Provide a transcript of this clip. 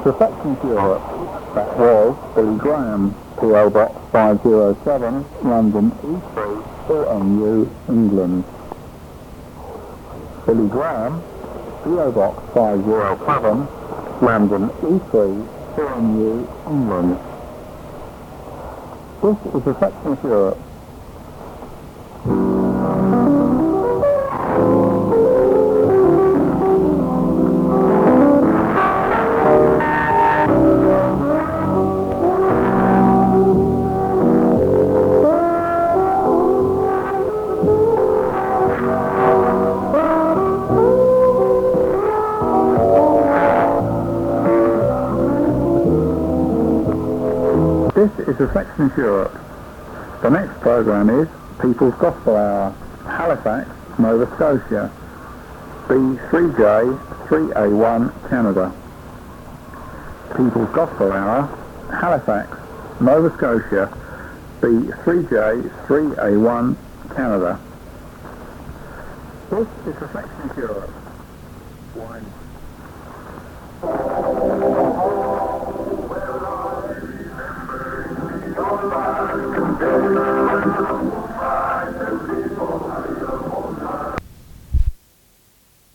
is a section of Europe. That was Billy Graham, PO Box 507, London E3, 4NU, England. Billy Graham, PO Box 507, London E3, 4NU, England. This is a section of Europe. This is a section of Europe. The next programme is People's Gospel Hour, Halifax, Nova Scotia, B3J 3A1, Canada. People's Gospel Hour, Halifax, Nova Scotia, B3J 3A1, Canada. This is a section of Europe. Wine. Thank you.